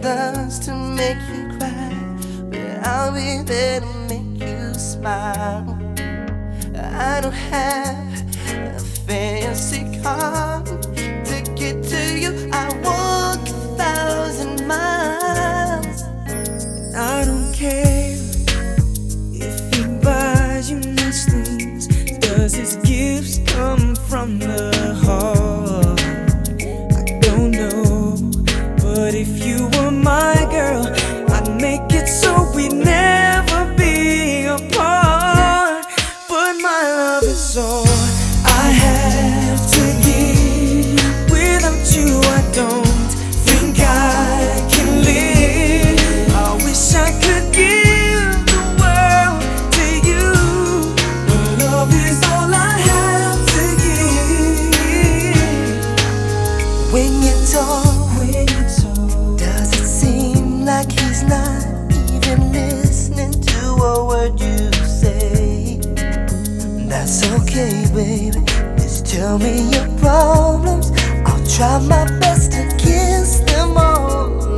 does to make you cry, but I'll be there to make you smile. I don't have a fancy car to get to you. I walk 1,000 miles. I don't care if he buys you nice things. Does his gifts come from the heart? I don't know, but if you were my girl, I'd make it so we'd never be apart. But my love is all I have to give. Without you I don't think I can live. I wish I could give the world to you, but love is all I have to give. When you talk, does it seem like he's not even listening to a word you say? That's okay, baby. Just tell me your problems. I'll try my best to kiss them all